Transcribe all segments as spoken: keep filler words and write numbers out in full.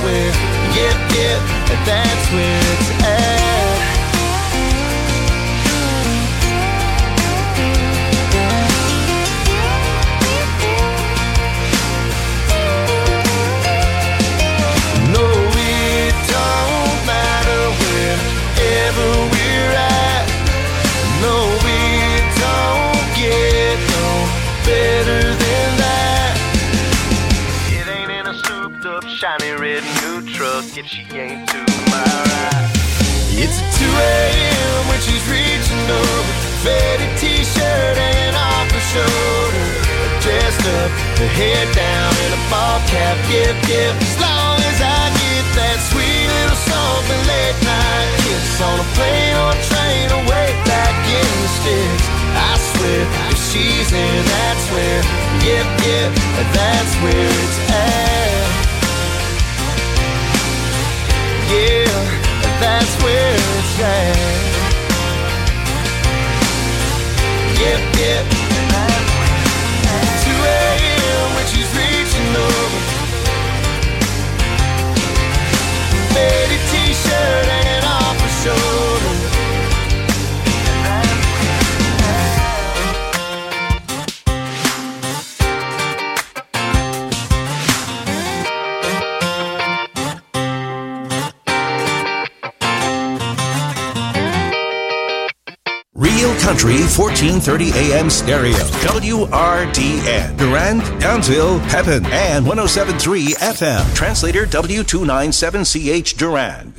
where, yep, yep, that's where it's at. No, it don't matter wherever we're at. No, it don't get no better than that. It ain't in a souped up, shiny red new truck if she ain't to my right. It's at two a.m. when she's reaching over, faded t-shirt hanging off her shoulder, dressed up, her head down in a ball cap, yep, yep. As long as I get that sweet little something late night kiss on a plane or a train away back in the sticks, I swear if she's there, that's where, yep, yep, that's where it's at. Yeah, that's where it's at. Yep, yep, two a.m. when she's reaching over, faded t-shirt hanging off her shoulder. Real Country fourteen thirty A M stereo. W R D N. Durand, Townsville, Pepin, and one oh seven point three F M. Translator W two ninety-seven C H Durand.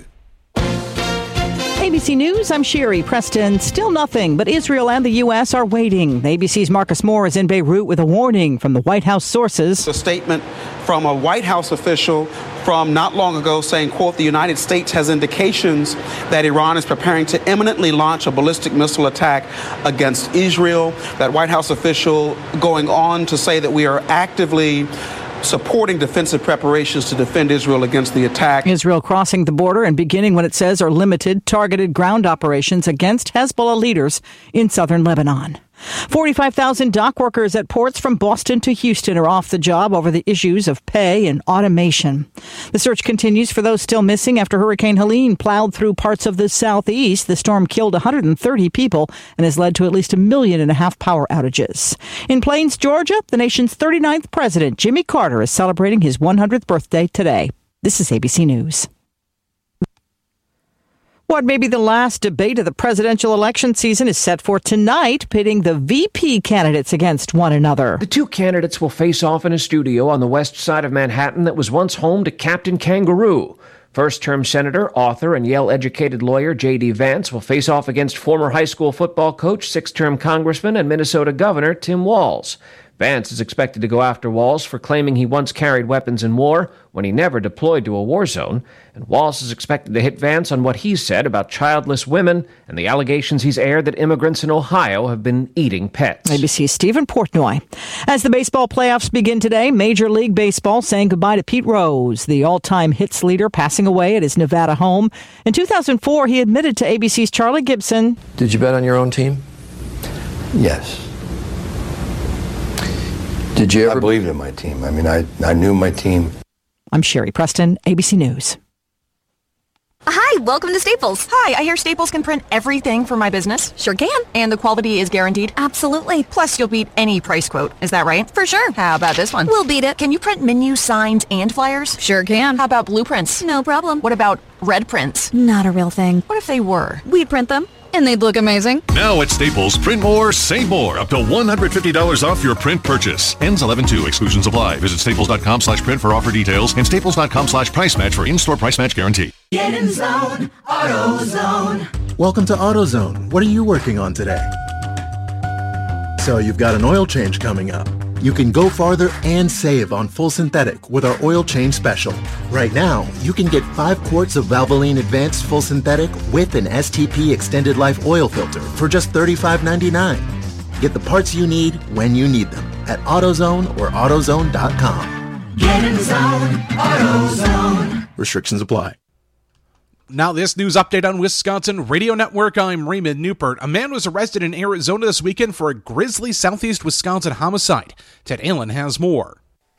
A B C News, I'm Sherry Preston. Still nothing, but Israel and the U S are waiting. A B C's Marcus Moore is in Beirut with a warning from the White House sources. A statement from a White House official from not long ago saying, quote, the United States has indications that Iran is preparing to imminently launch a ballistic missile attack against Israel. That White House official going on to say that we are actively supporting defensive preparations to defend Israel against the attack. Israel crossing the border and beginning what it says are limited, targeted ground operations against Hezbollah leaders in southern Lebanon. forty-five thousand dock workers at ports from Boston to Houston are off the job over the issues of pay and automation. The search continues for those still missing after Hurricane Helene plowed through parts of the southeast. The storm killed one hundred thirty people and has led to at least a million and a half power outages. In Plains, Georgia, the nation's thirty-ninth president, Jimmy Carter, is celebrating his one hundredth birthday today. This is A B C News. What may be the last debate of the presidential election season is set for tonight, pitting the V P candidates against one another. The two candidates will face off in a studio on the west side of Manhattan that was once home to Captain Kangaroo. First-term Senator, author, and Yale-educated lawyer J D. Vance will face off against former high school football coach, six-term Congressman, and Minnesota Governor Tim Walz. Vance is expected to go after Walz for claiming he once carried weapons in war when he never deployed to a war zone. And Walz is expected to hit Vance on what he said about childless women and the allegations he's aired that immigrants in Ohio have been eating pets. A B C's Stephen Portnoy. As the baseball playoffs begin today, Major League Baseball saying goodbye to Pete Rose, the all-time hits leader, passing away at his Nevada home. In two thousand four, he admitted to A B C's Charlie Gibson. Did you bet on your own team? Yes. Did you ever? I believed in my team. I mean, I, I knew my team. I'm Sherry Preston, A B C News. Hi, welcome to Staples. Hi, I hear Staples can print everything for my business. Sure can. And the quality is guaranteed? Absolutely. Plus, you'll beat any price quote. Is that right? For sure. How about this one? We'll beat it. Can you print menus, signs, and flyers? Sure can. How about blueprints? No problem. What about red prints? Not a real thing. What if they were? We'd print them. And they'd look amazing. Now at Staples, print more, save more. Up to one hundred fifty dollars off your print purchase. Ends eleven two. Exclusions apply. Visit staples.com slash print for offer details and staples.com slash price match for in-store price match guarantee. Get in zone, AutoZone. Welcome to AutoZone. What are you working on today? So you've got an oil change coming up. You can go farther and save on full synthetic with our oil change special. Right now, you can get five quarts of Valvoline Advanced Full Synthetic with an S T P Extended Life oil filter for just thirty-five ninety-nine. Get the parts you need when you need them at AutoZone or AutoZone dot com. Get in zone, AutoZone. Restrictions apply. Now this news update on Wisconsin Radio Network. I'm Raymond Newport. A man was arrested in Arizona this weekend for a grisly southeast Wisconsin homicide. Ted Allen has more.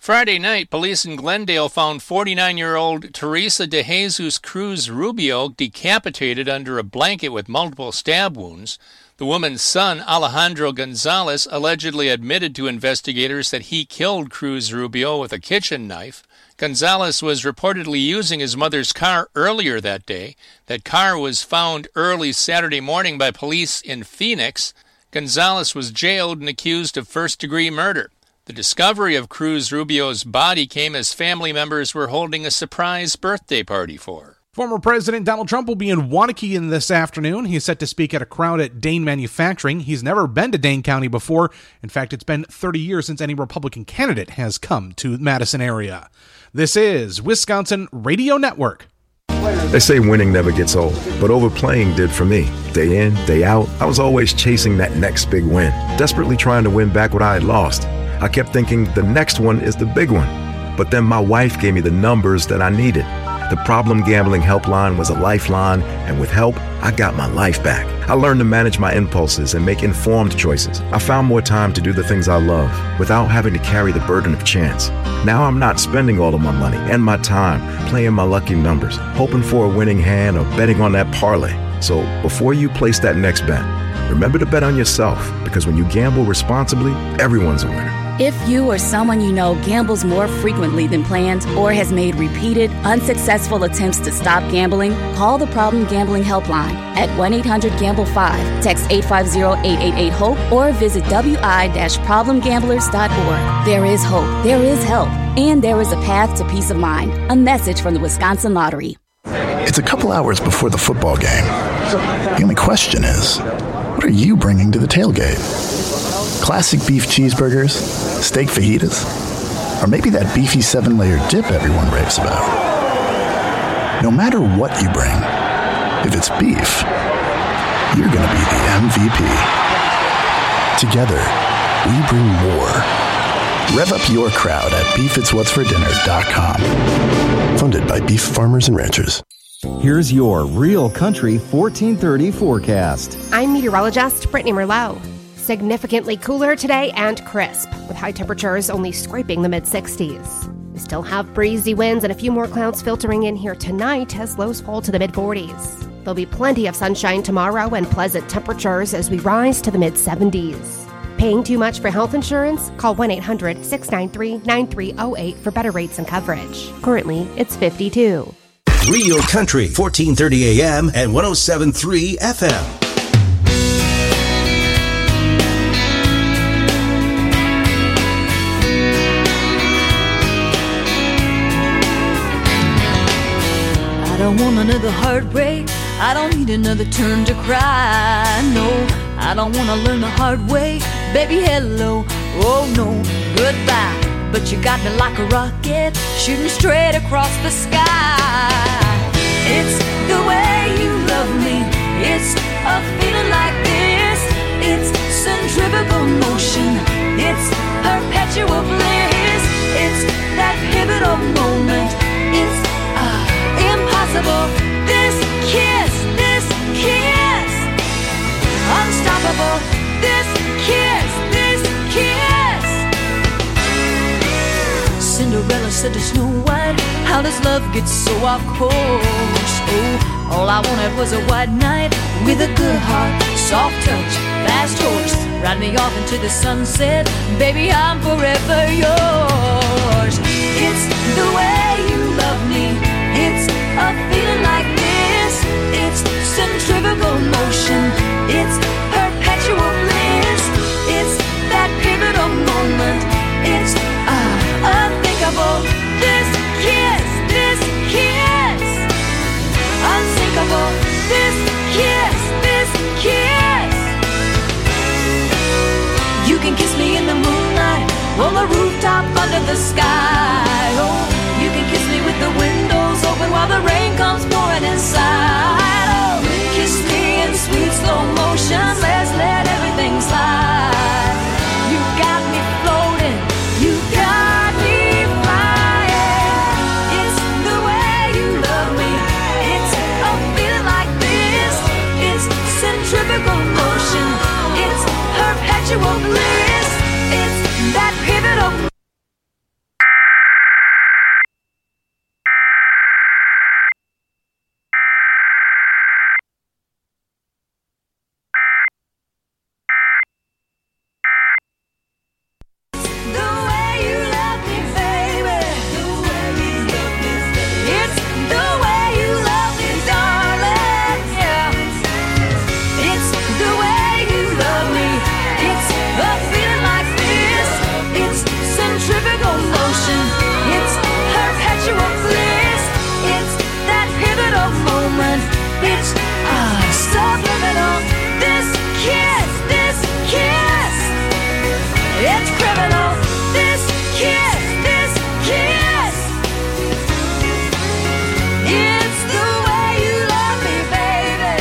Friday night, police in Glendale found forty-nine-year-old Teresa de Jesus Cruz Rubio decapitated under a blanket with multiple stab wounds. The woman's son, Alejandro Gonzalez, allegedly admitted to investigators that he killed Cruz Rubio with a kitchen knife. Gonzalez was reportedly using his mother's car earlier that day. That car was found early Saturday morning by police in Phoenix. Gonzalez was jailed and accused of first-degree murder. The discovery of Cruz Rubio's body came as family members were holding a surprise birthday party for her. Former President Donald Trump will be in Waukegan this afternoon. He's set to speak at a crowd at Dane Manufacturing. He's never been to Dane County before. In fact, it's been thirty years since any Republican candidate has come to Madison area. This is Wisconsin Radio Network. They say winning never gets old, but overplaying did for me. Day in, day out, I was always chasing that next big win, desperately trying to win back what I had lost. I kept thinking the next one is the big one. But then my wife gave me the numbers that I needed. The Problem Gambling Helpline was a lifeline, and with help, I got my life back. I learned to manage my impulses and make informed choices. I found more time to do the things I love without having to carry the burden of chance. Now I'm not spending all of my money and my time playing my lucky numbers, hoping for a winning hand or betting on that parlay. So before you place that next bet, remember to bet on yourself, because when you gamble responsibly, everyone's a winner. If you or someone you know gambles more frequently than planned or has made repeated, unsuccessful attempts to stop gambling, call the Problem Gambling Helpline at one eight hundred gamble five, text eight five zero eight eight eight HOPE, or visit w i dash problem gamblers dot org. There is hope, there is help, and there is a path to peace of mind. A message from the Wisconsin Lottery. It's a couple hours before the football game. The only question is, what are you bringing to the tailgate? Classic beef cheeseburgers, steak fajitas, or maybe that beefy seven-layer dip everyone raves about. No matter what you bring, if it's beef, you're going to be the M V P. Together, we bring more. Rev up your crowd at beef its what's for dinner dot com. Funded by Beef Farmers and Ranchers. Here's your Real Country fourteen thirty forecast. I'm meteorologist Brittany Merlot. Significantly cooler today and crisp, with high temperatures only scraping the mid-sixties. We still have breezy winds and a few more clouds filtering in here tonight as lows fall to the mid-forties. There'll be plenty of sunshine tomorrow and pleasant temperatures as we rise to the mid-seventies. Paying too much for health insurance? Call one eight hundred six nine three nine three zero eight for better rates and coverage. Currently, it's fifty-two. Real Country, fourteen thirty A M and one oh seven point three F M. I don't want another heartbreak. I don't need another turn to cry. No, I don't want to learn the hard way. Baby, hello, oh no, goodbye. But you got me like a rocket, shooting straight across the sky. It's the way you love me. It's a feeling like this. It's centrifugal motion. It's perpetual bliss. It's that pivotal moment. It's uh, impossible. This kiss, this kiss, unstoppable. This kiss, this kiss. Cinderella said to Snow White, how does love get so off course? Oh, all I wanted was a white knight with a good heart, soft touch, fast horse. Ride me off into the sunset, baby, I'm forever yours. It's the way you love me. It's a feeling like this. It's centrifugal motion. It's perpetual bliss. It's that pivotal moment. It's uh, unthinkable. This kiss, this kiss, unsinkable. This kiss, this kiss. You can kiss me in the moonlight, on the rooftop under the sky. Oh, you can kiss me with the windows open while the rain comes pouring inside. Oh, kiss me in sweet slow motion. Let's let everything slide. You got me floating. You got me flying. It's the way you love me. It's a feeling like this. It's centrifugal motion. It's perpetual bliss. It's that pivotal. criminal. This kiss, this kiss, it's the way you love me, baby.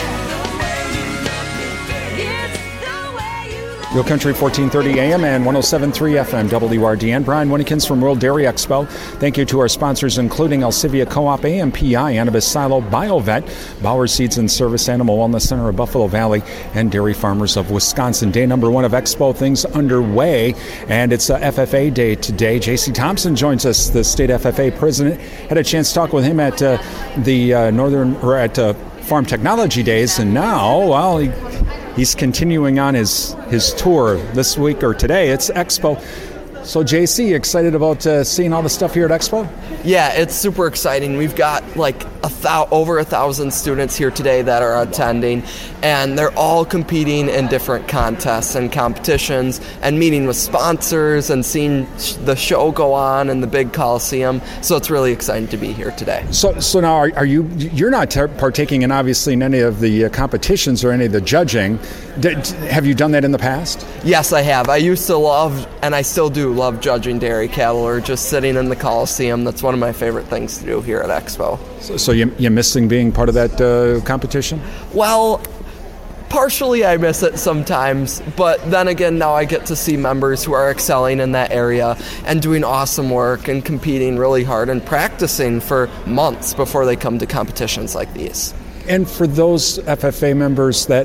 It's the way you love me. Real Country fourteen thirty A M and one oh seven point three F M W R D N. Brian Winnikins from World Dairy Expo. Thank you to our sponsors, including Alcivia Co-op, A M P I, Anibis Silo, BioVet, Bauer Seeds and Service, Animal Wellness Center of Buffalo Valley, and Dairy Farmers of Wisconsin. Day number one of Expo, things underway, and it's uh, F F A Day today. J C Thompson joins us, the state F F A president. Had a chance to talk with him at uh, the uh, Northern, or at uh, Farm Technology Days, and now, well, he, he's continuing on his, his tour this week or today. It's Expo. So, J C, excited about uh, seeing all the stuff here at Expo? Yeah, it's super exciting. We've got like a thou- over a thousand students here today that are attending, and they're all competing in different contests and competitions and meeting with sponsors and seeing sh- the show go on in the big Coliseum. So it's really exciting to be here today. So, so now are, are you? You're not ter- partaking in obviously in any of the uh, competitions or any of the judging. Did, have you done that in the past? Yes, I have. I used to love, and I still do love judging dairy cattle or just sitting in the Coliseum. That's one of my favorite things to do here at Expo. So, so you, you're missing being part of that uh, competition? Well, partially I miss it sometimes, but then again, now I get to see members who are excelling in that area and doing awesome work and competing really hard and practicing for months before they come to competitions like these. And for those F F A members that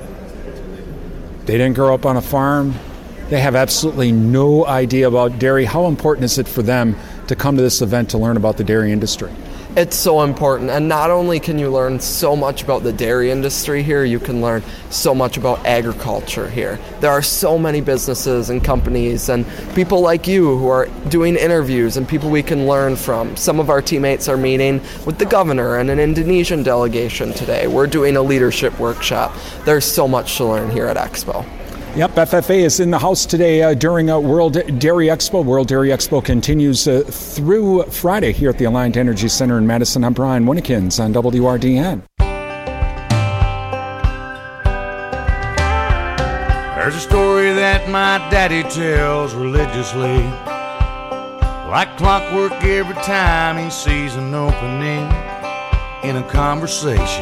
they didn't grow up on a farm, they have absolutely no idea about dairy, how important is it for them to come to this event to learn about the dairy industry? It's so important, and not only can you learn so much about the dairy industry here, you can learn so much about agriculture here. There are so many businesses and companies and people like you who are doing interviews and people we can learn from. Some of our teammates are meeting with the governor and an Indonesian delegation today. We're doing a leadership workshop. There's so much to learn here at Expo. Yep, F F A is in the house today uh, during uh, World Dairy Expo. World Dairy Expo continues uh, through Friday here at the Alliant Energy Center in Madison. I'm Brian Winnikins on W R D N. There's a story that my daddy tells religiously, like clockwork every time he sees an opening in a conversation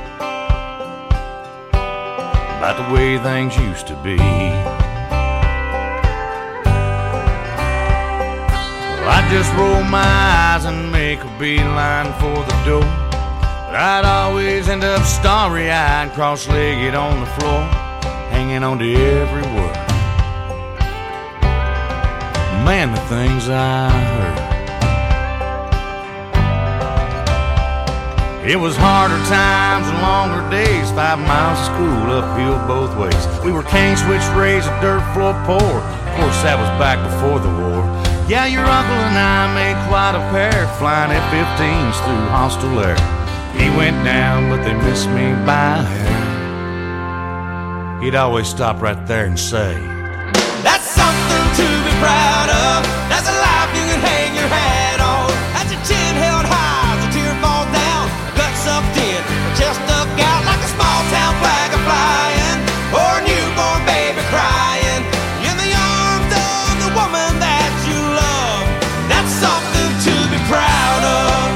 about the way things used to be. Well, I just roll my eyes and make a beeline for the door, but I'd always end up starry-eyed, cross-legged on the floor, hanging on to every word. Man, the things I heard. It was harder times and longer days, five miles of school uphill both ways. We were cane switch raised, a dirt floor poor. Of course, that was back before the war. Yeah, your uncle and I made quite a pair, flying F fifteens through hostile air. He went down, but they missed me by a hair. He'd always stop right there and say, "That's something to be proud of. That's a life you can hang your hat on. That's a chin held high as a tear falls down. Sucked in, chest stuck out like a small town flag a flying, or a newborn baby crying in the arms of the woman that you love. That's something to be proud of."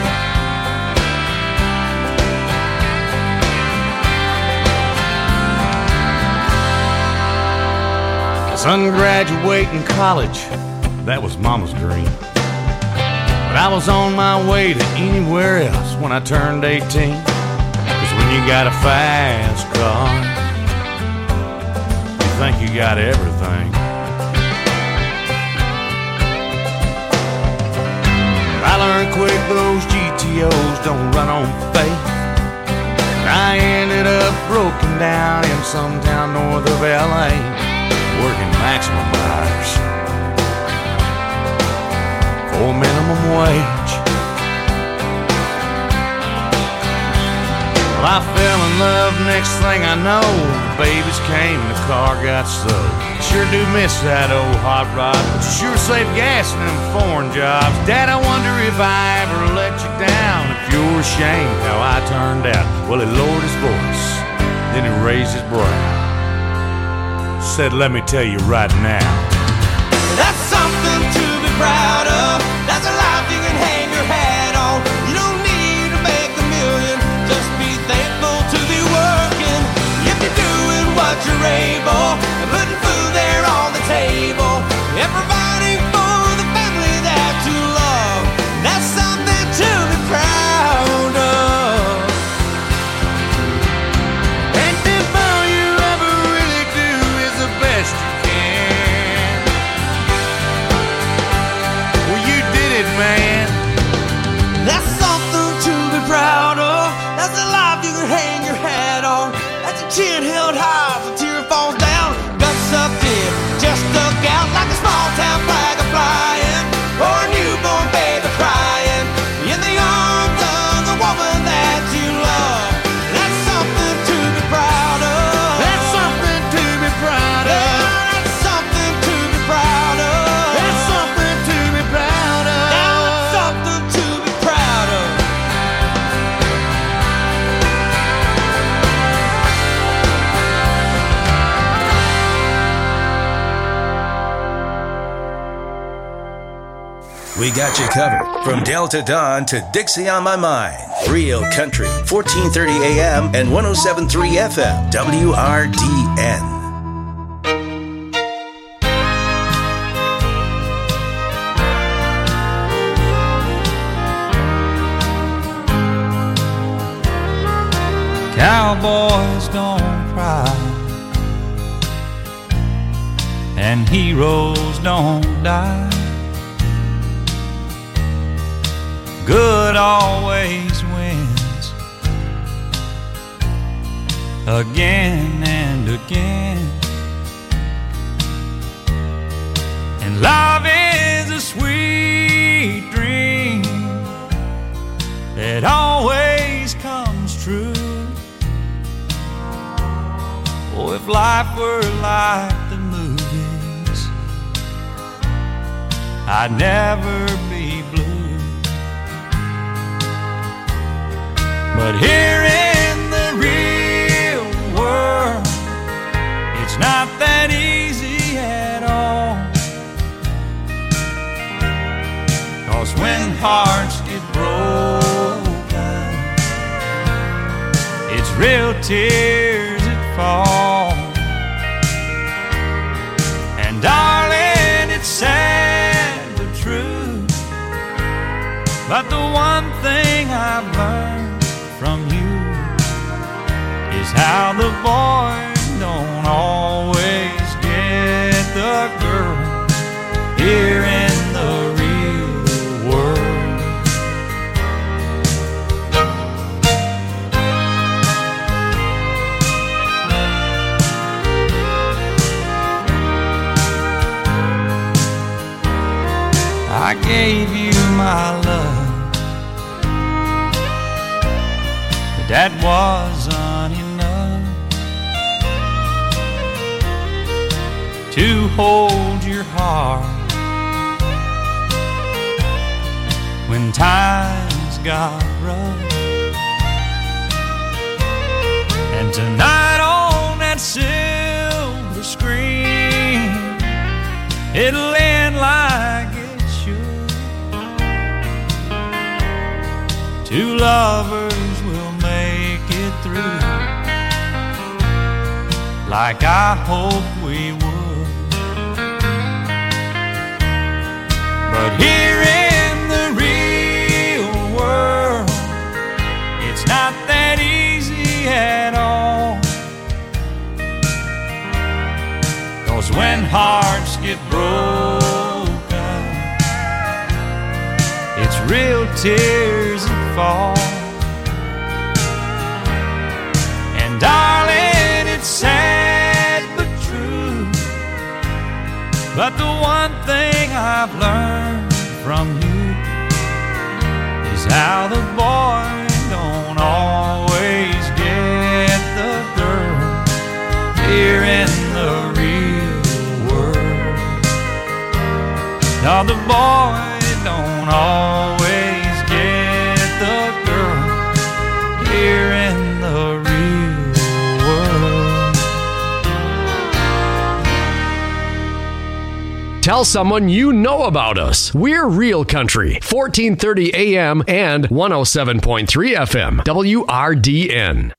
Son graduating college, that was mama's dream. But I was on my way to anywhere else when I turned eighteen. Cause when you got a fast car, you think you got everything. I learned quick those G T Os don't run on faith. I ended up broken down in some town north of L A, working maximum hours for minimum wage. Well, I fell in love, next thing I know, the babies came and the car got sold. Sure do miss that old hot rod, but you sure save gas in them foreign jobs. Dad, I wonder if I ever let you down, if you're ashamed how I turned out. Well, he lowered his voice, then he raised his brow, said, "Let me tell you right now, that's something We got you covered from Delta Dawn to Dixie on My Mind. Real Country, fourteen thirty A M and one oh seven point three F M, W R D N. Cowboys don't cry, and heroes don't die. Good always wins, again and again. And love is a sweet dream that always comes true. Oh, if life were like the movies, I'd never be blue. But here in the real world, it's not that easy at all. 'Cause when hearts get broken, it's real tears that fall. And darling, it's sad but true, but the one thing I've learned from you is how the boy don't always get the girl here in the real world. I gave you my love, that wasn't enough to hold your heart when times got rough. And tonight on that silver screen, it'll end like it should. Two lovers through, like I hoped we would. But here in the real world, it's not that easy at all. 'Cause when hearts get broken, it's real tears that fall. Darling, it's sad but true, but the one thing I've learned from you is how the boy don't always get the girl here in the real world. Now the boy don't always get the girl here in the real world. Tell someone you know about us. We're Real Country, fourteen thirty A M and one oh seven point three F M, W R D N.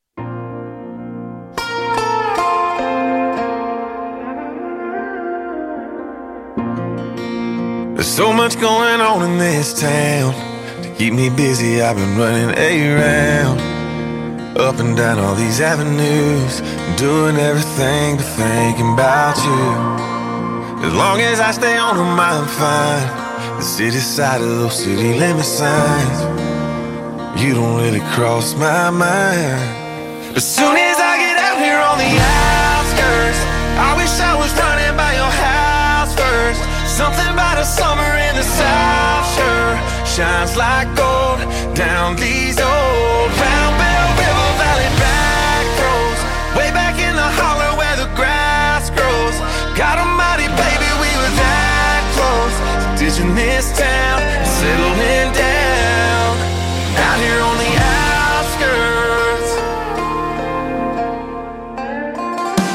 There's so much going on in this town. To keep me busy, I've been running around, up and down all these avenues, doing everything but thinking about you. As long as I stay on them, I'm fine. The city side of those city limit signs, you don't really cross my mind. As soon as I get out here on the outskirts, I wish I was running by your house first. Something about a summer in the South sure shines like gold down these old Round Bell River Valley back roads, way back in the holler where the grass grows. God almighty, baby, we were that close, ditching this town, settling down out here on the outskirts.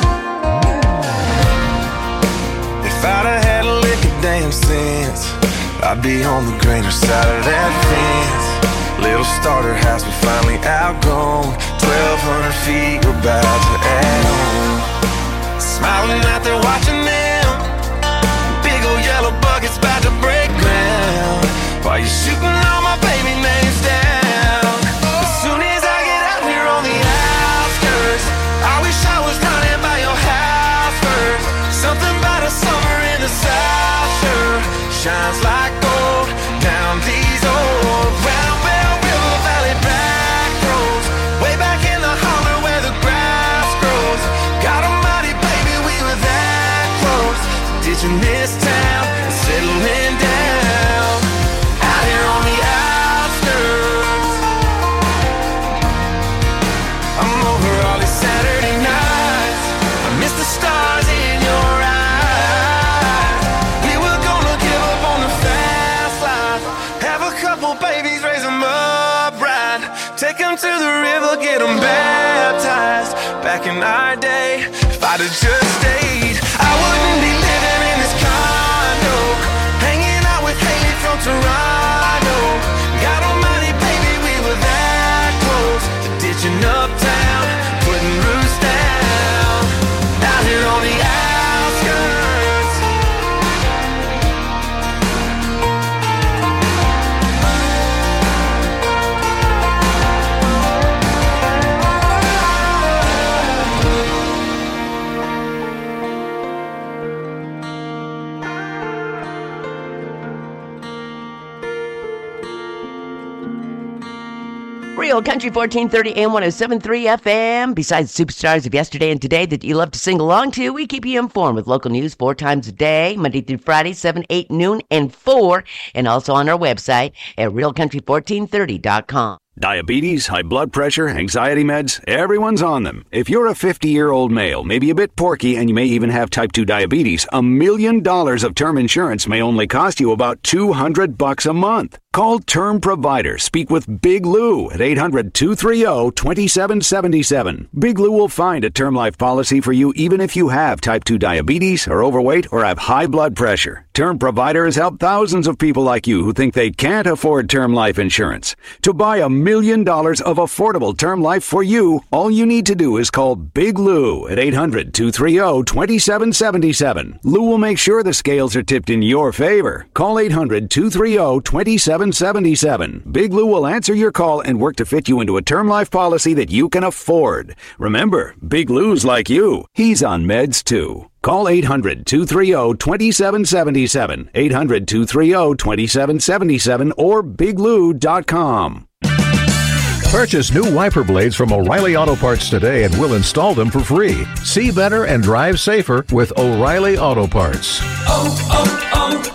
If I'd have had a lick of damn sense, I'd be on the greener side of that fence. Little starter house we finally outgrown. Twelve hundred feet, we're about to add on. Smiling out there watching them. Big old yellow buckets about to break ground. While you're shooting all my baby names down. As soon as I get out here on the outskirts, I wish I was running by your house first. Something about a summer in the South sure shines like gold down these old round bell river valley back roads. Way back in the holler where the grass grows. God almighty, baby, we were that close. Ditching this town and settling down out here on the outskirts. I'm over all these Saturday nights. I miss the stars in your eyes. We were gonna give up on the fast life. Have a couple babies, raise them up right. Take them to the river, get them baptized. Back in our day, if I'd have just stayed, I wouldn't be living in this condo, hanging out with Haley from Toronto. God almighty, baby, we were that close to ditching uptown, putting roots down out here on the outskirts. Real Country fourteen thirty A M one oh seven point three F M. Besides superstars of yesterday and today that you love to sing along to, we keep you informed with local news four times a day, Monday through Friday, seven, eight, noon, and four, and also on our website at real country fourteen thirty dot com. Diabetes, high blood pressure, anxiety meds, everyone's on them. If you're a fifty-year-old male, maybe a bit porky, and you may even have type two diabetes, a million dollars of term insurance may only cost you about two hundred bucks a month. Call Term Provider. Speak with Big Lou at eight hundred, two three zero, two seven seven seven. Big Lou will find a term life policy for you even if you have type two diabetes, are overweight, or have high blood pressure. Term Provider has helped thousands of people like you who think they can't afford term life insurance. To buy a million dollars of affordable term life for you, all you need to do is call Big Lou at eight hundred, two three zero, two seven seven seven. Lou will make sure the scales are tipped in your favor. Call eight hundred, two three zero, two seven seven seven. Big Lou will answer your call and work to fit you into a term life policy that you can afford. Remember, Big Lou's like you. He's on meds too. Call eight hundred, two three zero, two seven seven seven, eight hundred, two three zero, two seven seven seven, or big lou dot com. Purchase new wiper blades from O'Reilly Auto Parts today and we'll install them for free. See better and drive safer with O'Reilly Auto Parts. Oh,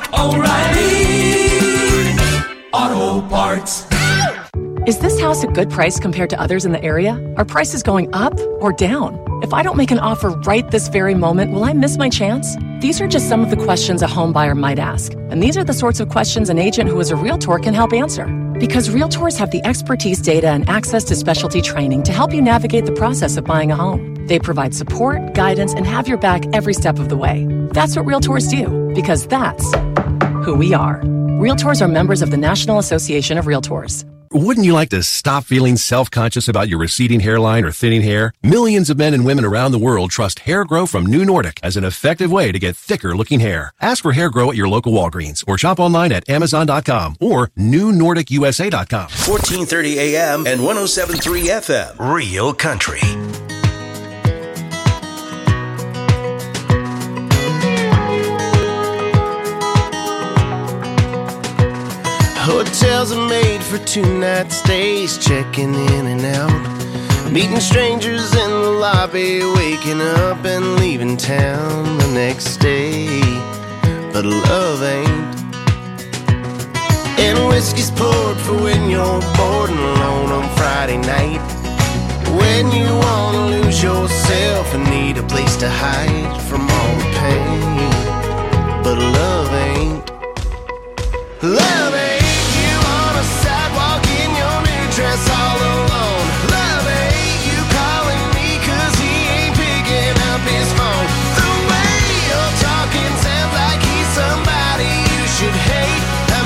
oh, oh, O'Reilly Auto Parts. Is this house a good price compared to others in the area? Are prices going up or down? If I don't make an offer right this very moment, will I miss my chance? These are just some of the questions a home buyer might ask. And these are the sorts of questions an agent who is a Realtor can help answer. Because Realtors have the expertise, data, and access to specialty training to help you navigate the process of buying a home. They provide support, guidance, and have your back every step of the way. That's what Realtors do, because that's who we are. Realtors are members of the National Association of Realtors. Wouldn't you like to stop feeling self-conscious about your receding hairline or thinning hair? Millions of men and women around the world trust Hair Grow from New Nordic as an effective way to get thicker-looking hair. Ask for Hair Grow at your local Walgreens or shop online at amazon dot com or new nordic u s a dot com. fourteen thirty A M and one oh seven point three F M. Real Country. Hotels are made for two-night stays, checking in and out, meeting strangers in the lobby, waking up and leaving town the next day. But love ain't. And whiskey's poured for when you're bored and alone on Friday night, when you wanna lose yourself and need a place to hide from all the pain. But love ain't. Love ain't. Dress all alone. Love ain't you calling me cause he ain't picking up his phone. The way you're talking sounds like he's somebody you should hate. I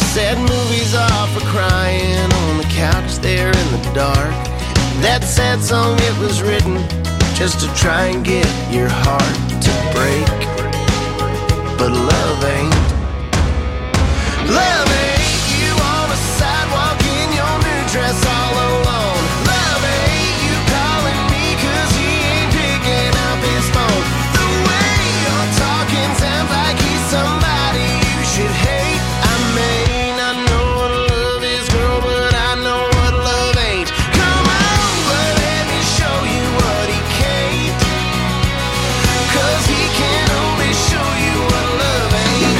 Said movies are for crying on the couch there in the dark. That sad song, it was written just to try and get your heart to break. But love ain't. Love ain't you on a sidewalk in your new dress all alone. Love ain't you calling me cause he ain't picking up his phone. The way you're talking sounds like he's somebody you should hate. I may not know what love is, girl, but I know what love ain't. Come on, but let me show you what he can't. Cause he can only show you what love ain't.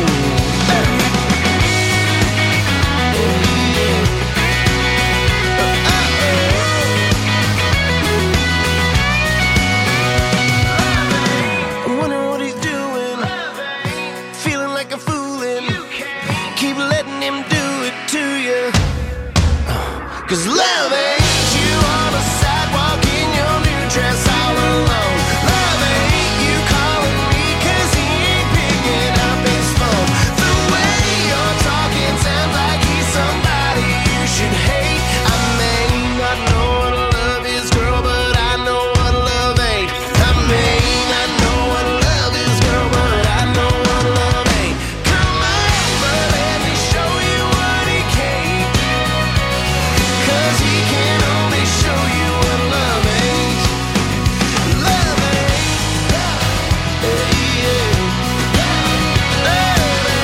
I'm wondering what he's doing, feeling like a foolin'. Keep letting him do it to you. Cause love ain't you on a sidewalk in your new dress all alone. Love ain't you calling me cause he ain't picking up his phone. The way you're talking sounds like he's somebody you should hate. I may not know what love is, girl, but I know what love ain't. I may not know what love is, girl, but I know what love ain't. Come on, but let me show you what he can't. Cause he can only show you what love ain't. Love ain't. Yeah, yeah. Love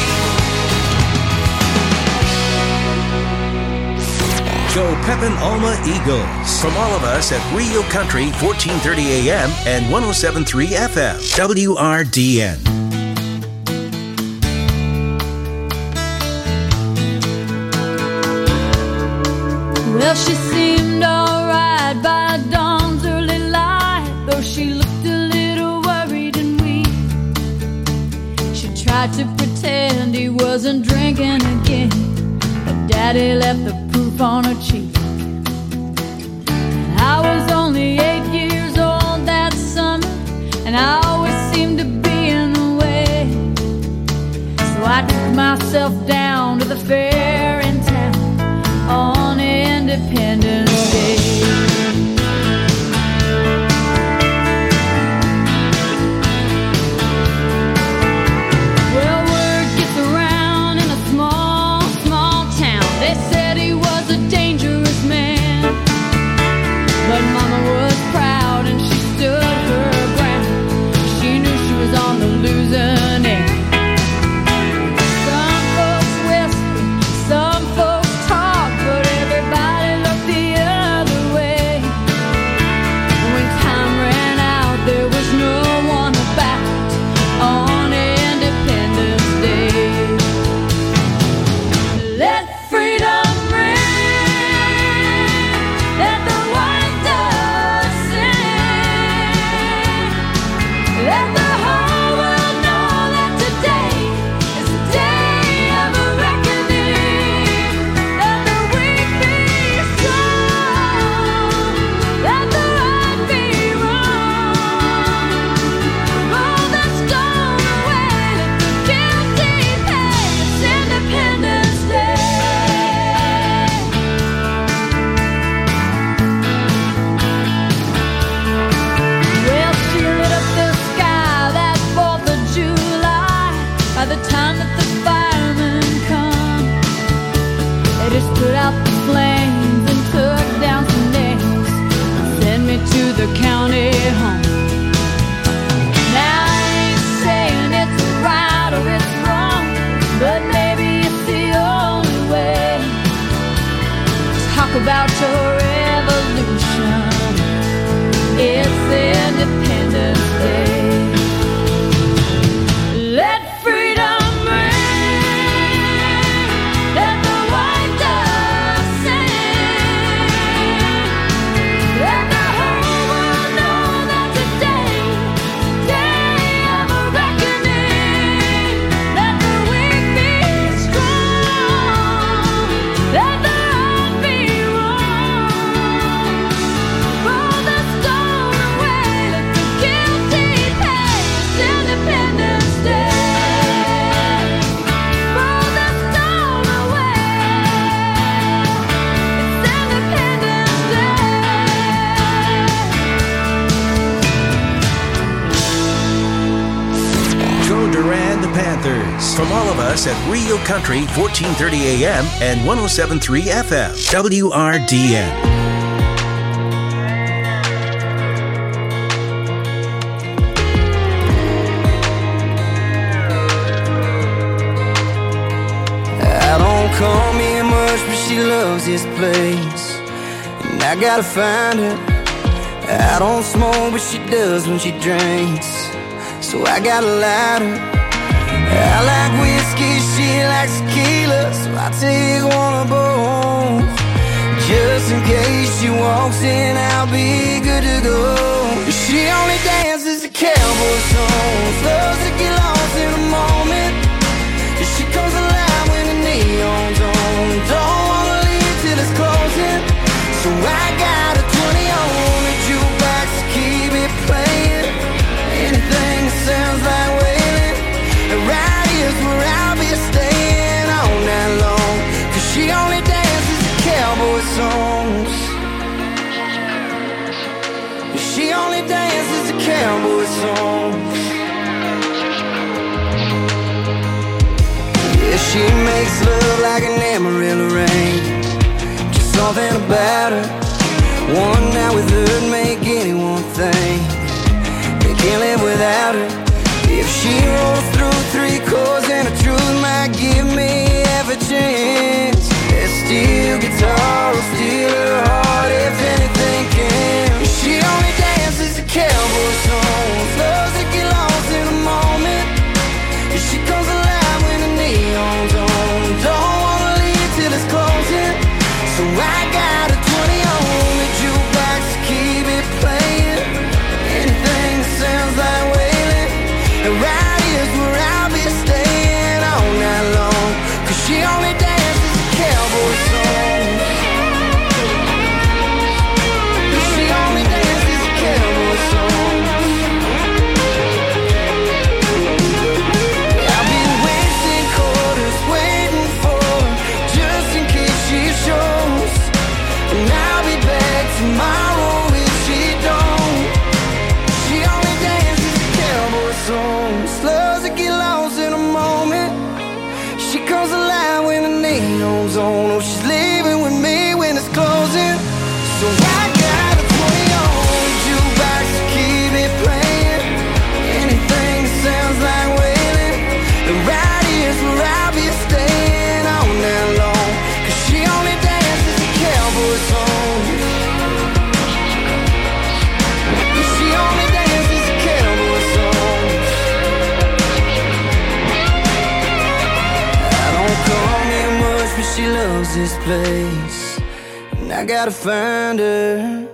ain't. Go Pepin Alma Eagles. From all of us at Rio Country, fourteen thirty A M and one oh seven point three F M. W R D N. Well, she seemed alright by dawn's early light, though she looked a little worried and weak. She tried to pretend he wasn't drinking again, but Daddy left the proof on her cheek. And I was only eight years old that summer, and I always seemed to be in the way. So I took myself down to the fair in town on Independence Day. Well, word gets around in a small, small town. They said he was a dangerous man, but Mama was proud and she stood her ground. She knew she was on the losing end. Some folks whisper, some folks talk, but everybody looked us at Real Country, fourteen thirty A M and one oh seven point three F M, W R D N. Call me much, but she loves this place, and I gotta find her. I don't smoke, but she does when she drinks, so I gotta light her. I like whiskey, she likes tequila, so I take one of both. Just in case she walks in, I'll be good to go. She only dances to cowboy songs, loves to get lost in a moment. She comes alive when the neon's on. Don't wanna leave till it's closing, so I got a twenty on the jukebox to keep it playing. Anything that sounds like wailing, and right here's where I'll be staying all night long. Cause she only dances to cowboy songs. She only dances to cowboy songs. She makes love like an Amarillo rain. Just something about her. One night with her'd make anyone think they can't live without her. If she rolls through three chords, then the truth might give me half a chance. That steel guitar will steal her heart if anything can. She only dances to cowboy songs, loves to get lost in a moment. She comes alive when the neon's on. Don't wanna leave till it's closing, so I got a twenty on the jukebox to keep it playing. Anything that sounds like wailing, and right here's where I'll be staying all night long. Cause she only dances to cowboy songs. She only dances to cowboy songs. Tomorrow if she don't. She only dances to cowboy songs, loves to get lost in a moment. She comes alive when the neon's on. Oh, she's leaving with me when it's closing, so I got a twenty on the jukebox to keep it playing. Anything that sounds like wailing, and right here's where I'll be staying all night long. Cause she only dances to cowboy songs. She loves this place, and I gotta find her.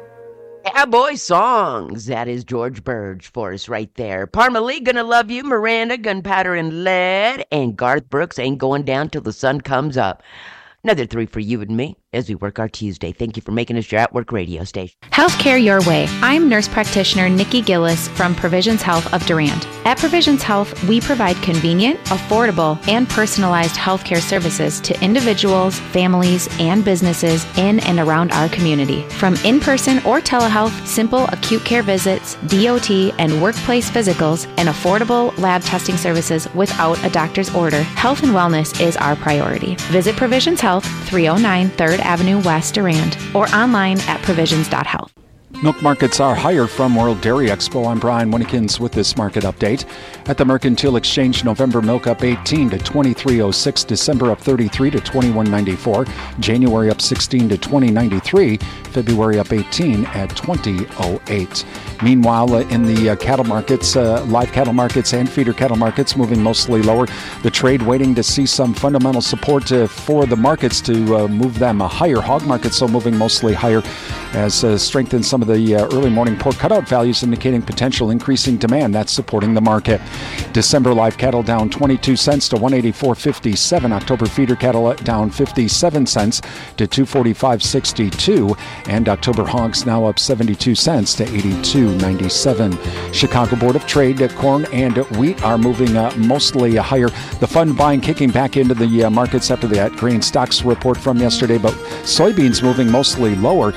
Cowboy songs. That is George Burge for us right there. Parmalee, Gonna Love You, Miranda, Gunpowder and Lead, and Garth Brooks, Ain't Going Down Till the Sun Comes Up. Another three for you and me as we work our Tuesday. Thank you for making us your at-work radio station. Healthcare your way. I'm nurse practitioner Nikki Gillis from Provisions Health of Durand. At Provisions Health, we provide convenient, affordable, and personalized healthcare services to individuals, families, and businesses in and around our community. From in-person or telehealth, simple acute care visits, D O T, and workplace physicals, and affordable lab testing services without a doctor's order, health and wellness is our priority. Visit Provisions Health, three oh nine third Avenue West, Durand, or online at provisions dot health. Milk markets are higher from World Dairy Expo. I'm Brian Winnekins with this market update. At the Mercantile Exchange, November milk up eighteen to twenty-three oh six, December up thirty-three to twenty-one ninety-four, January up sixteen to twenty ninety-three, February up eighteen at twenty oh eight. Meanwhile, uh, in the uh, cattle markets, uh, live cattle markets and feeder cattle markets moving mostly lower. The trade waiting to see some fundamental support uh, for the markets to uh, move them uh, higher. Hog markets so moving mostly higher as uh, strengthened some of the uh, early morning pork cutout values indicating potential increasing demand. That's supporting the market. December live cattle down twenty-two cents to one eighty-four fifty-seven. October feeder cattle down fifty-seven cents to two forty-five sixty-two. And October hogs now up seventy-two cents to eighty-two ninety-seven. Chicago Board of Trade, uh, corn and wheat are moving uh, mostly uh, higher. The fund buying kicking back into the uh, markets after that grain stocks report from yesterday, but soybeans moving mostly lower. Looks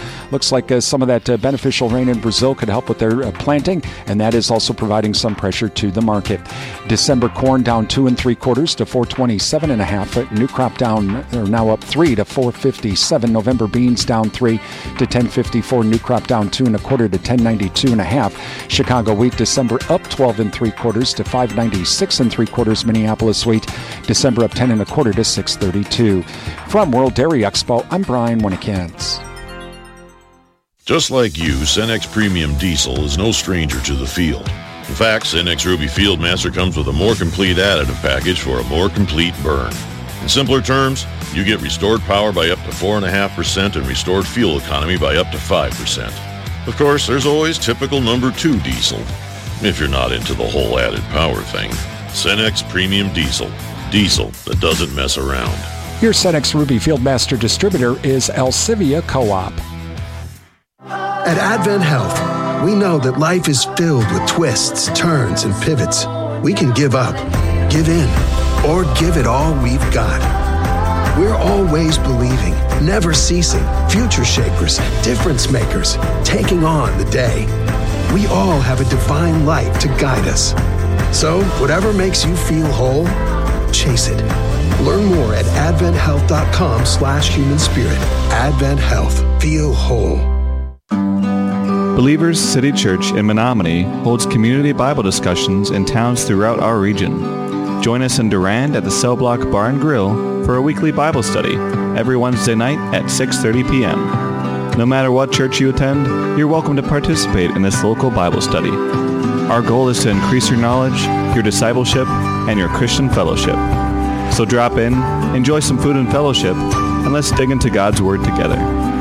looks like uh, some of that uh, beneficial rain in Brazil could help with their uh, planting, and that is also providing some pressure to the market. December corn down two and three quarters to four twenty-seven and a half. New crop down, or now up three to four fifty-seven. November beans down three to ten fifty-four. New crop down two and a quarter to ten ninety-two and a half. Chicago wheat December up twelve and three quarters to five ninety-six and three quarters. Minneapolis wheat December up ten and a quarter to six thirty-two. From World Dairy Expo, I'm Brian Winnikins. Just like you, Cenex Premium Diesel is no stranger to the field. In fact, Cenex Ruby Fieldmaster comes with a more complete additive package for a more complete burn. In simpler terms, you get restored power by up to four point five percent and restored fuel economy by up to five percent. Of course, there's always typical number two diesel, if you're not into the whole added power thing. Cenex Premium Diesel. Diesel that doesn't mess around. Your Cenex Ruby Fieldmaster distributor is Alcivia Co-op. At Advent Health, we know that life is filled with twists, turns, and pivots. We can give up, give in, or give it all we've got. We're always believing, never ceasing, future shapers, difference makers, taking on the day. We all have a divine light to guide us. So, whatever makes you feel whole, chase it. Learn more at adventhealth.com slash human spirit. Advent Health. Feel whole. Believers City Church in Menominee holds community Bible discussions in towns throughout our region. Join us in Durand at the Cell Block Bar and Grill for a weekly Bible study every Wednesday night at six thirty p.m. No matter what church you attend, you're welcome to participate in this local Bible study. Our goal is to increase your knowledge, your discipleship, and your Christian fellowship. So drop in, enjoy some food and fellowship, and let's dig into God's Word together.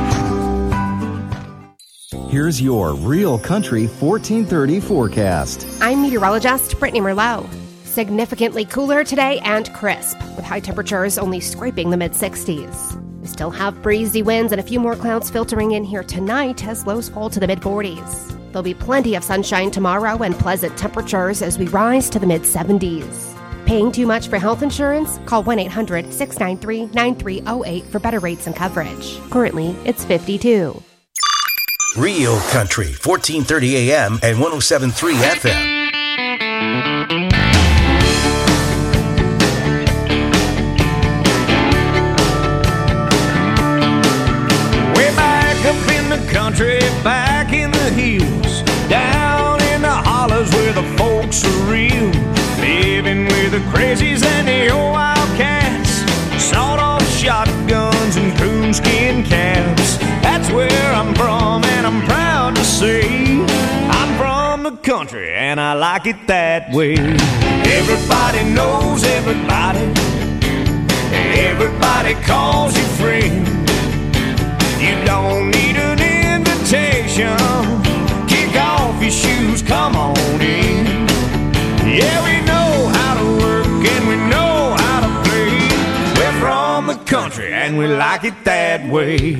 Here's your Real Country fourteen thirty forecast. I'm meteorologist Brittany Merlot. Significantly cooler today and crisp, with high temperatures only scraping the mid sixties. We still have breezy winds and a few more clouds filtering in here tonight as lows fall to the mid forties. There'll be plenty of sunshine tomorrow and pleasant temperatures as we rise to the mid seventies. Paying too much for health insurance? Call one eight hundred six nine three nine three zero eight for better rates and coverage. Currently, it's fifty-two. Real Country, fourteen thirty A M and one oh seven point three F M. Way back up in the country, back in the hills, down in the hollers where the folks are real, living with the crazies and the old wildcats, sawed-off shotguns and coonskin caps. That's where I'm from, and I'm proud to say I'm from the country, and I like it that way. Everybody knows everybody, everybody calls you friend. You don't need an invitation, kick off your shoes, come on in. Yeah, we know how to work and we know how to play. We're from the country and we like it that way.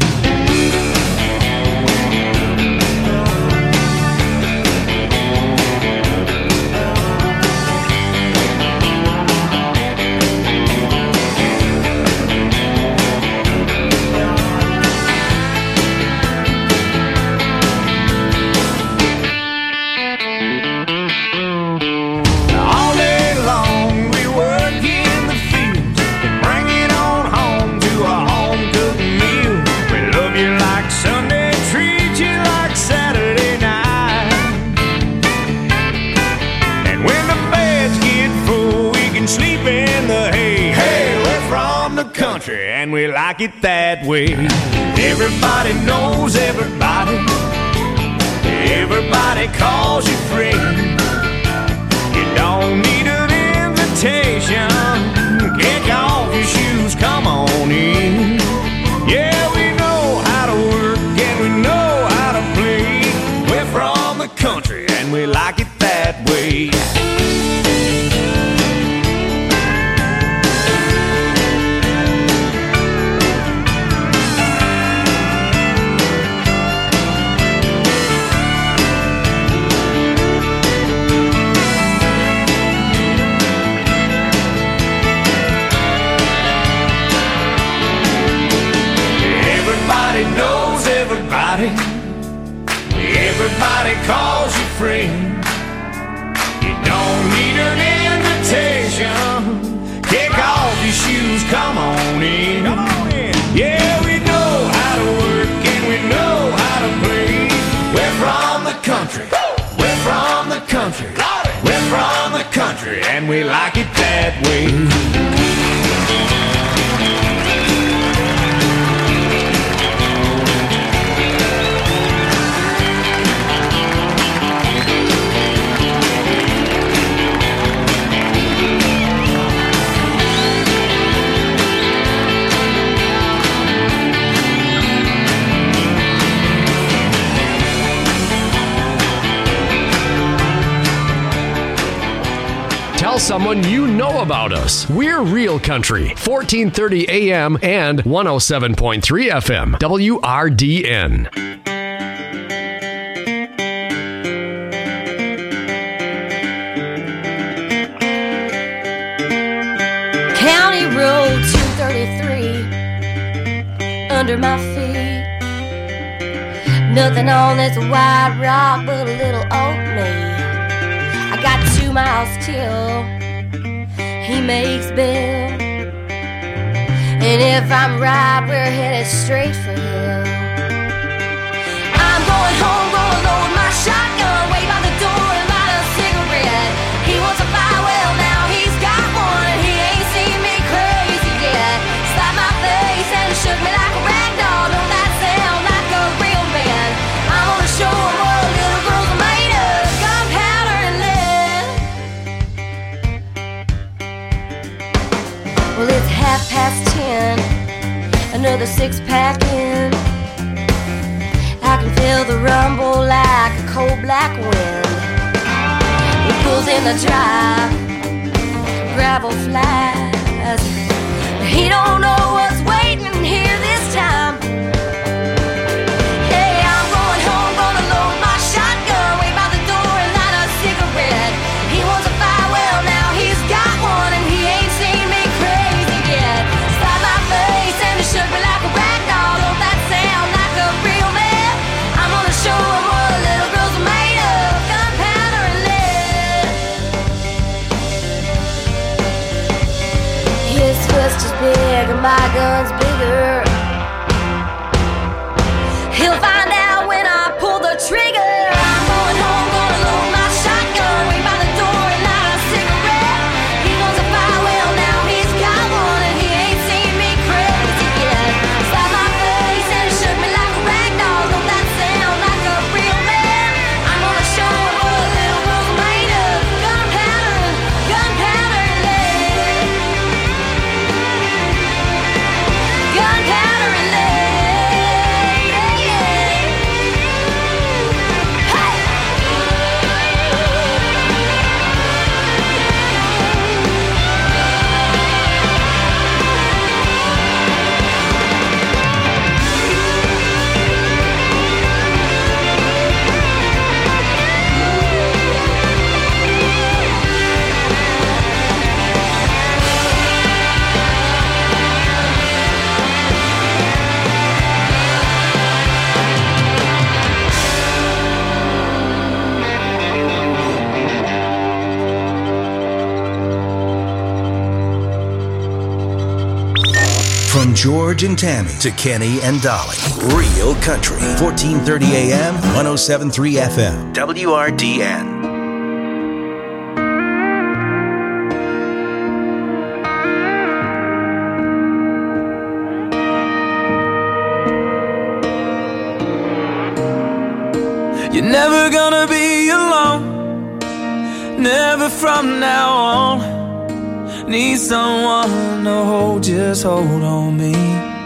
And we like it that way. Everybody knows everybody, everybody calls you friend. You don't need an invitation, kick off your shoes, come on in. Yeah, we know how to work and we know how to play. We're from the country and we like it that way. friend. You don't need an invitation. Kick off your shoes, come on in. Come on in. Yeah, we know how to work and we know how to play. We're from the country. We're from the country. We're from the country and we like it that way. Tell someone you know about us. We're Real Country, fourteen thirty A M and one oh seven point three F M, W R D N. County Road two thirty-three under my feet. Nothing on this white rock but a little old me. I got two miles till he makes bail, and if I'm right, we're headed straight for hell. I'm going home, gonna load my shotgun, wait by the door and light a cigarette. He wants a fire, well now he's got one, and he ain't seen me crazy yet. Slapped my face and shook me like a rag doll. Don't that sound like a real man? I'm gonna show him what little girls are made of. Gunpowder and lead. Well, it's half past ten, another six pack in. I can feel the rumble like a cold black wind. He pulls in the drive, gravel flies. He don't know what's waiting here this time. Hey, I'm going home, gonna load my shotgun, wait by the door and light a cigarette. He wants a fire, well now he's got one, and he ain't seen me crazy yet. Slapped my face and it shook me like a rag doll. Don't that sound like a real man? I'm gonna show him what little girls are made of. Gunpowder and lead. His fist is big and my gun's bigger. He'll find out when I pull the trigger. I'm going home, gonna load my shotgun, wait by the door and light a cigarette. He wants a fire, well now he's got one, and he ain't seen me crazy yet. Slapped my face and it shook me like a rag doll. Don't that sound like a real man? I'm gonna show him what little girls are made of. Gunpowder, gunpowder and lead. Gunpowder and lead. Yeah, yeah. Hey! From George and Tammy to Kenny and Dolly. Real Country. fourteen thirty A M, one oh seven point three F M. W R D N. You're never gonna be alone, never from now on. Need someone to hold, just hold on me.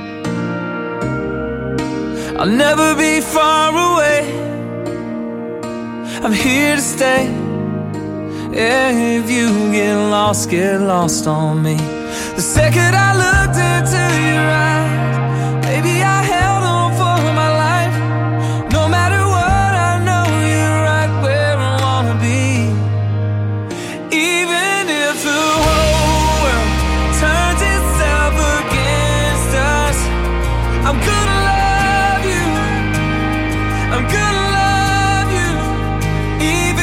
I'll never be far away, I'm here to stay. Yeah, if you get lost, get lost on me. The second I looked into your eyes, baby, I held on for my life. No matter what, I know you're right where I wanna be. Even if the whole world turns itself against us, I'm gonna love you, I'm gonna love you. Even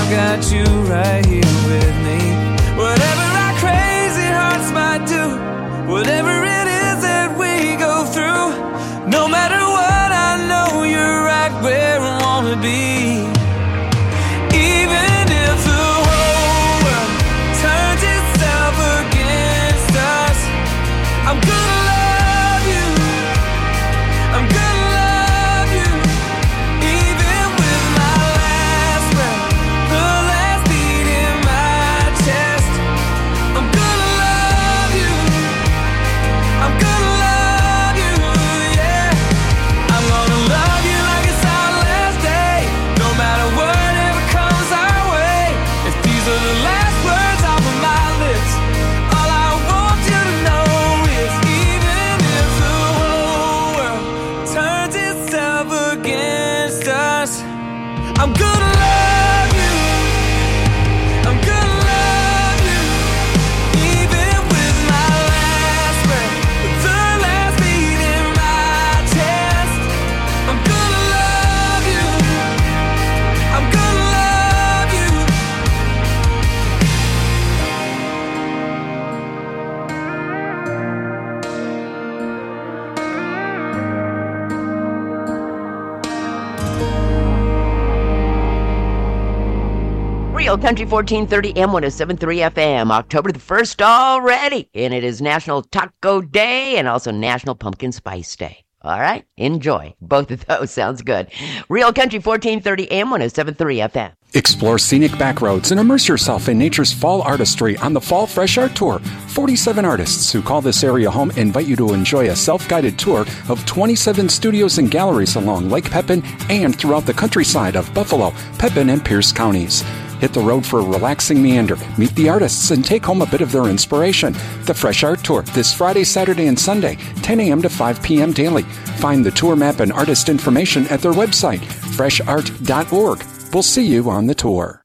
I got you right here with me. Whatever our crazy hearts might do, whatever it is that we go through, no matter what, I know you're right where I wanna be. Even if the whole world turns itself against us, I'm gonna love you, I'm gonna love you. Even with my last breath, the last beat in my chest, I'm gonna love you, I'm gonna love you, yeah. I'm gonna love you like it's our last day, no matter whatever comes our way. If these are the last words off of my lips, all I want you to know is even if the whole world turns itself against us, I'm gonna love you, I'm gonna love you. Even with my last breath, the last beat in my chest, I'm gonna love you, I'm gonna love you. Real Country fourteen thirty M one oh seven point three F M, October the first already, and it is National Taco Day and also National Pumpkin Spice Day. All right, enjoy. Both of those sounds good. Real Country fourteen thirty A M one oh seven point three F M. Explore scenic back roads and immerse yourself in nature's fall artistry on the Fall Fresh Art Tour. forty-seven artists who call this area home invite you to enjoy a self-guided tour of twenty-seven studios and galleries along Lake Pepin and throughout the countryside of Buffalo, Pepin, and Pierce counties. Hit the road for a relaxing meander, meet the artists, and take home a bit of their inspiration. The Fresh Art Tour, this Friday, Saturday, and Sunday, ten a.m. to five p.m. daily. Find the tour map and artist information at their website, fresh art dot org. We'll see you on the tour.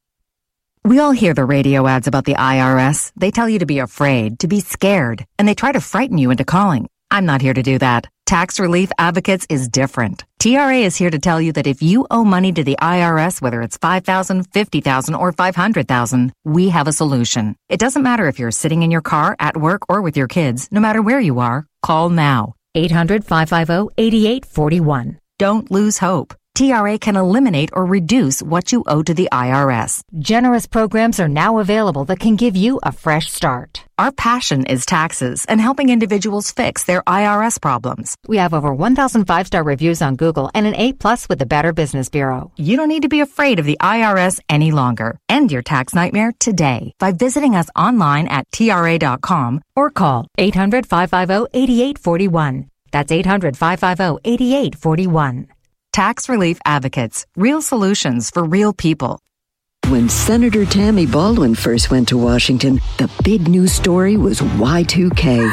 We all hear the radio ads about the I R S. They tell you to be afraid, to be scared, and they try to frighten you into calling. I'm not here to do that. Tax Relief Advocates is different. T R A is here to tell you that if you owe money to the I R S, whether it's five thousand dollars, fifty thousand dollars, or five hundred thousand dollars, we have a solution. It doesn't matter if you're sitting in your car, at work, or with your kids. No matter where you are, call now. eight hundred, five five zero, eight eight four one. Don't lose hope. T R A can eliminate or reduce what you owe to the I R S. Generous programs are now available that can give you a fresh start. Our passion is taxes and helping individuals fix their I R S problems. We have over one thousand five-star reviews on Google and an A plus with the Better Business Bureau. You don't need to be afraid of the I R S any longer. End your tax nightmare today by visiting us online at T R A dot com or call eight hundred, five five zero, eight eight four one. That's eight hundred, five five zero, eight eight four one. Tax Relief Advocates. Real solutions for real people. When Senator Tammy Baldwin first went to Washington, the big news story was Y two K.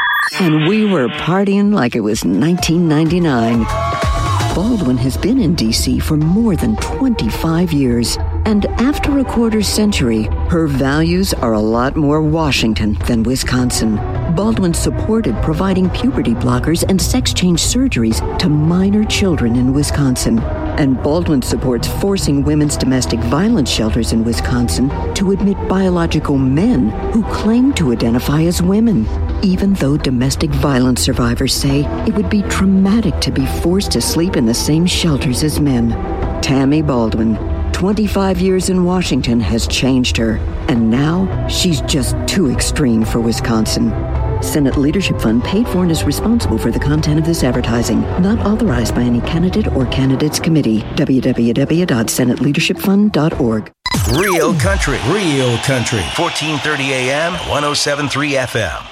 And we were partying like it was nineteen ninety-nine. Baldwin has been in D C for more than twenty-five years. And after a quarter century, her values are a lot more Washington than Wisconsin. Baldwin supported providing puberty blockers and sex change surgeries to minor children in Wisconsin. And Baldwin supports forcing women's domestic violence shelters in Wisconsin to admit biological men who claim to identify as women, even though domestic violence survivors say it would be traumatic to be forced to sleep in the same shelters as men. Tammy Baldwin, twenty-five years in Washington has changed her, and now she's just too extreme for Wisconsin. Senate Leadership Fund paid for and is responsible for the content of this advertising, not authorized by any candidate or candidates committee. w w w dot senate leadership fund dot org. Real Country, Real Country, fourteen thirty A M, one oh seven point three F M.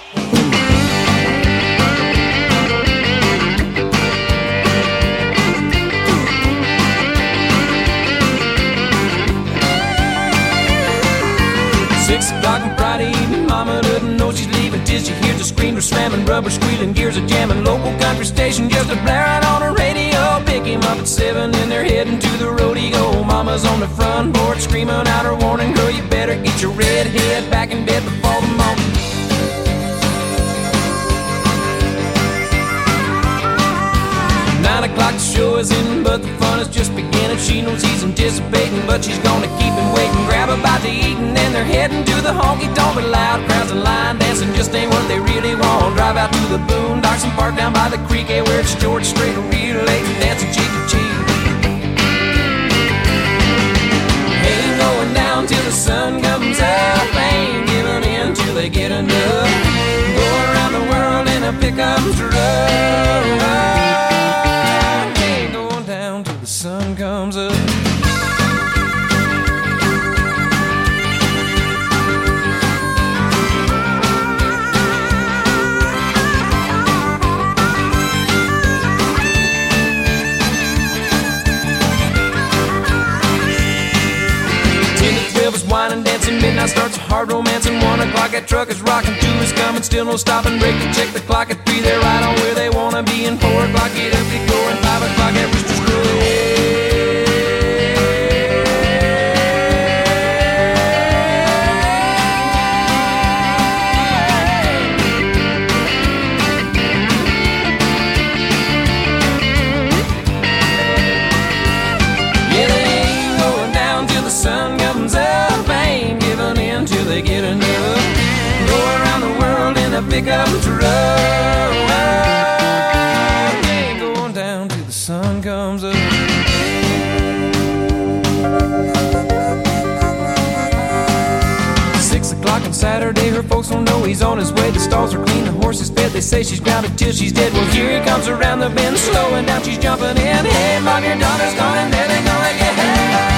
Six o'clock on Friday evening, mama doesn't know she's leaving till she hears the screamer slamming, rubber squealing, gears are jamming, local country station just a blaring on her radio. Pick him up at seven and they're heading to the rodeo. Mama's on the front porch screaming out her warning, girl, you better get your red head back in bed before the morning. Nine o'clock the show is in, but the fun is just beginning. She knows he's anticipating, but she's gonna keep him waiting. Heading to the honky-tonk with loud crowds and line dancing just ain't what they really want. Drive out to the boondocks and park down by the creek, hey, where it's George Strait and real late and dancing cheek to cheek. Ain't going down till the sun comes up, ain't giving in till they get enough. Go around the world in a pickup truck, ain't going down till the sun comes up. Wine and dancing, midnight starts a hard romance, and one o'clock that truck is rocking, two is coming, still no stopping, break to check the clock at three, they're right on where they wanna be, and four o'clock get up, get going, five o'clock at Rooster's Crow. Pickup truck, ain't going down till the sun comes up. Six o'clock on Saturday, her folks don't know he's on his way. The stalls are clean, the horse is fed. They say she's grounded till she's dead. Well, here he comes around the bend, slowing down, she's jumping in. Hey, mom, your daughter's gone and there they gonna get her.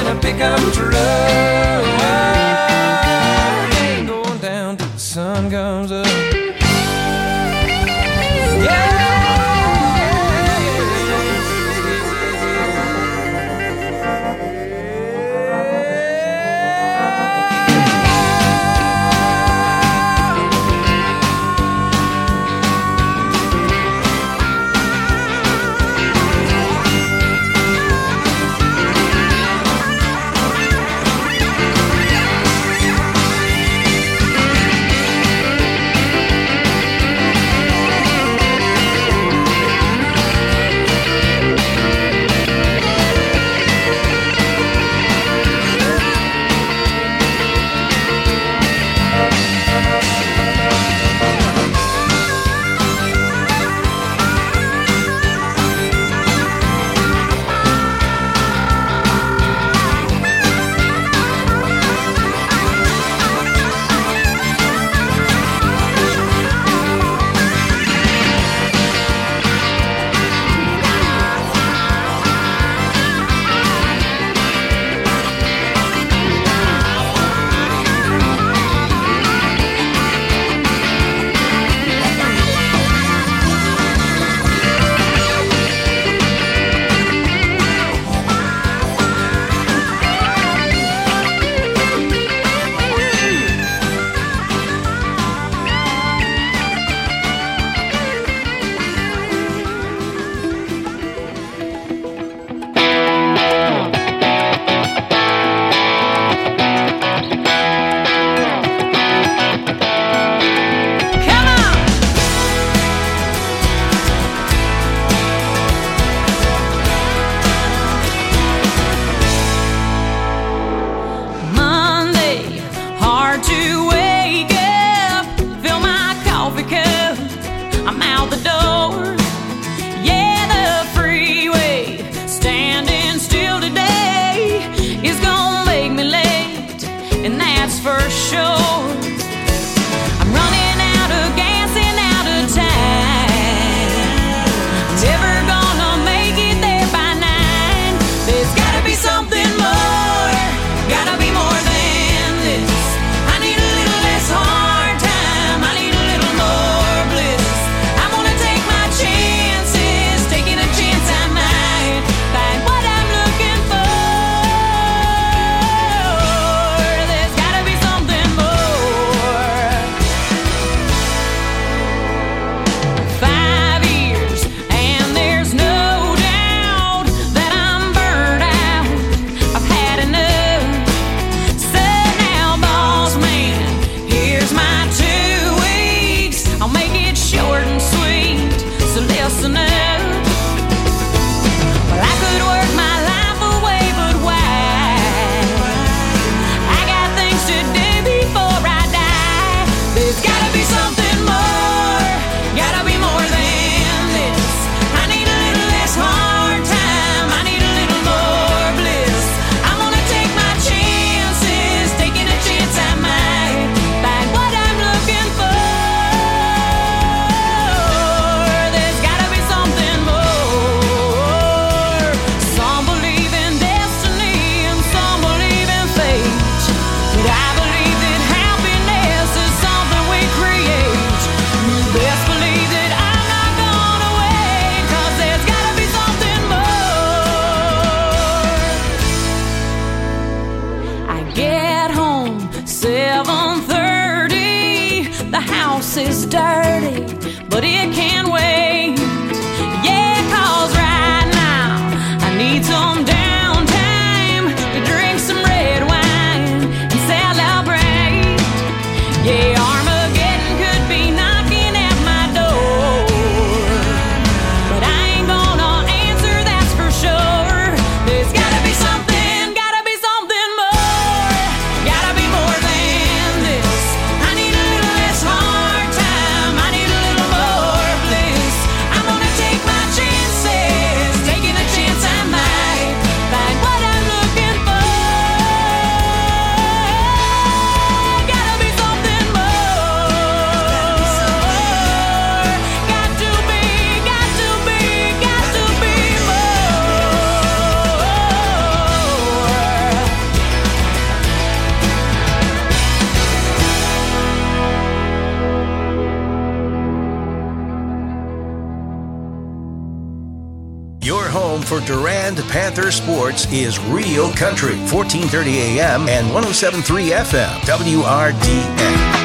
Pickup truck, ain't going down till the sun goes. Your home for Durand Panther sports is Real Country, fourteen thirty A M and one oh seven point three F M, W R D N.